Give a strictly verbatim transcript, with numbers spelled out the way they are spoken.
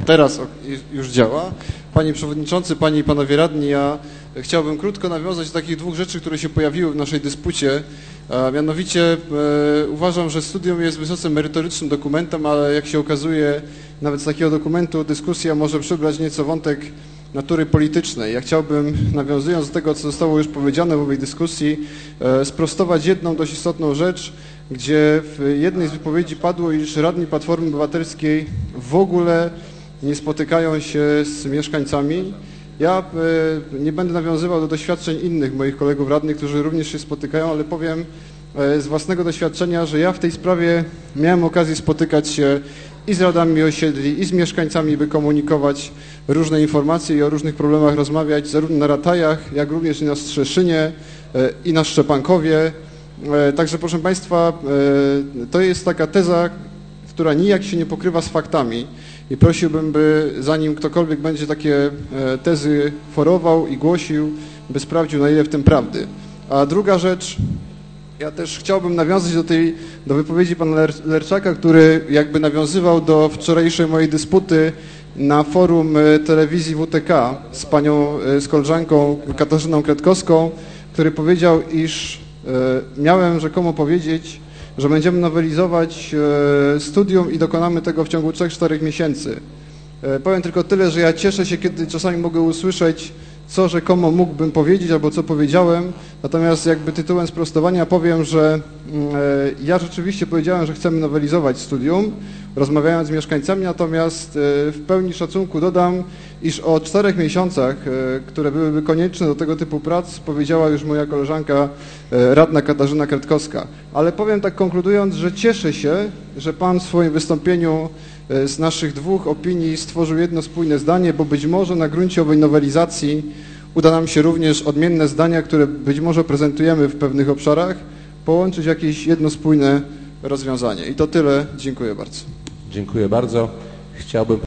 teraz już działa. Panie Przewodniczący, Panie i Panowie Radni, ja chciałbym krótko nawiązać do takich dwóch rzeczy, które się pojawiły w naszej dyspucie. A mianowicie e, uważam, że studium jest wysoce merytorycznym dokumentem, ale jak się okazuje, nawet z takiego dokumentu dyskusja może przybrać nieco wątek natury politycznej. Ja chciałbym, nawiązując do tego, co zostało już powiedziane w owej dyskusji, e, sprostować jedną dość istotną rzecz, gdzie w jednej z wypowiedzi padło, iż radni Platformy Obywatelskiej w ogóle nie spotykają się z mieszkańcami. Ja e, nie będę nawiązywał do doświadczeń innych moich kolegów radnych, którzy również się spotykają, ale powiem e, z własnego doświadczenia, że ja w tej sprawie miałem okazję spotykać się i z radami osiedli, i z mieszkańcami, by komunikować różne informacje i o różnych problemach rozmawiać, zarówno na Ratajach, jak również i na Strzeszynie, e, i na Szczepankowie. E, także proszę Państwa, e, to jest taka teza, która nijak się nie pokrywa z faktami. I prosiłbym, by zanim ktokolwiek będzie takie tezy forował i głosił, by sprawdził, na ile w tym prawdy. A druga rzecz, ja też chciałbym nawiązać do tej, do wypowiedzi pana Lerczaka, który jakby nawiązywał do wczorajszej mojej dysputy na forum telewizji W T K z panią, z koleżanką Katarzyną Kretkowską, który powiedział, iż miałem rzekomo powiedzieć, że będziemy nowelizować studium i dokonamy tego w ciągu trzech czterech miesięcy. Powiem tylko tyle, że ja cieszę się, kiedy czasami mogę usłyszeć, co rzekomo mógłbym powiedzieć albo co powiedziałem, natomiast jakby tytułem sprostowania powiem, że ja rzeczywiście powiedziałem, że chcemy nowelizować studium, rozmawiając z mieszkańcami, natomiast w pełni szacunku dodam, iż o czterech miesiącach, które byłyby konieczne do tego typu prac, powiedziała już moja koleżanka radna Katarzyna Kretkowska. Ale powiem tak konkludując, że cieszę się, że Pan w swoim wystąpieniu z naszych dwóch opinii stworzył jedno spójne zdanie, bo być może na gruncie owej nowelizacji uda nam się również odmienne zdania, które być może prezentujemy w pewnych obszarach, połączyć w jakieś jedno spójne rozwiązanie. I to tyle. Dziękuję bardzo. Dziękuję bardzo. Chciałbym